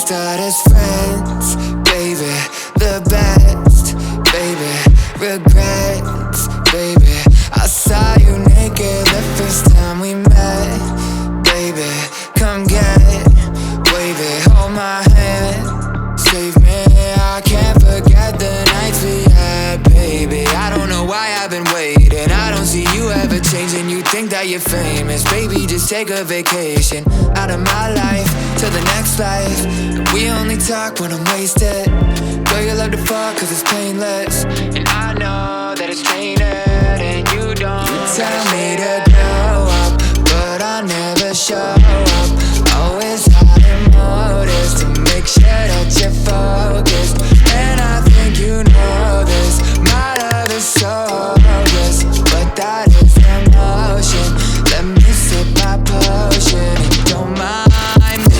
start as friends, baby. The best, baby. Regrets, baby. I saw you naked the first time we met, baby. Come get wavy, hold my hand, save me. I can't forget the nights we had, baby. I don't know why I've been waiting. I don't see you ever changing. You think that you're famous, baby, just take a vacation out of my life to the next life. We only talk when I'm wasted. Girl, you love to fuck cause it's painless, and I know that it's tainted, and you don't. You tell me to grow up, but I never show up. Always having motives to make sure that you're focused, and I think you know this. My love is so hopeless, but that is emotion. Let me sip my potion and don't mind me.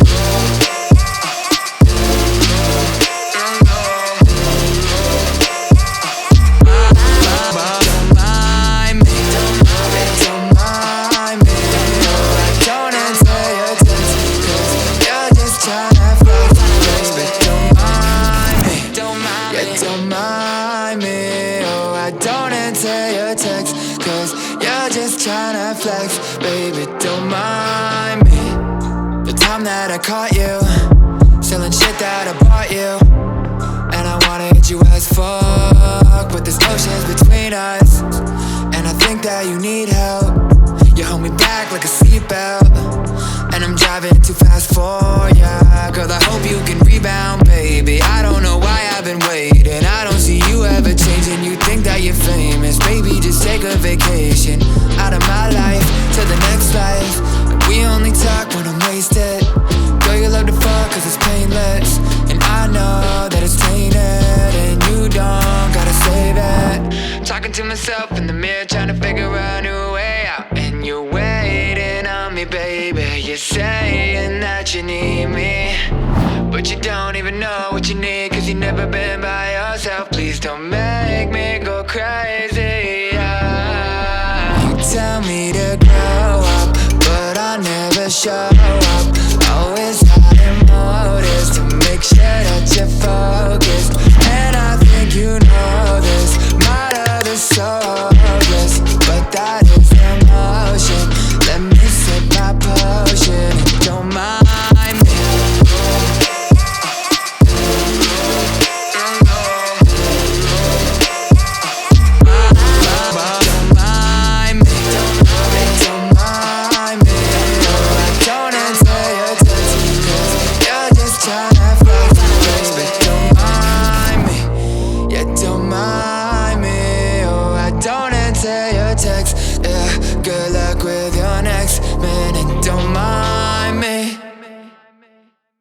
Tryna flex, baby, don't mind me. The time that I caught you selling shit that I bought you, and I wanted you as fuck, but there's oceans between us, and I think that you need help. You hold me back like a seatbelt, and I'm driving too fast for ya. Girl, I hope you can rebound, baby. I don't know why I've been waiting. I don't see you ever changing. You think that you're famous, baby, just take a vacation out of my life to the next life. We only talk when I'm wasted. Girl, you love to fuck cause it's painless, and I know that it's tainted, and you don't gotta save it. Talking to myself in the mirror, trying to figure out a new way out, and you're waiting on me, baby. You're saying that you need me, but you don't even know what you need, cause you've never been by yourself. Please don't make me go crazy, yeah. You tell me to grow up, but I never show up. Always having motives to make sure that you're focused, and I think you know this. My love is so hopeless, but that is emotion. Let me sip my potion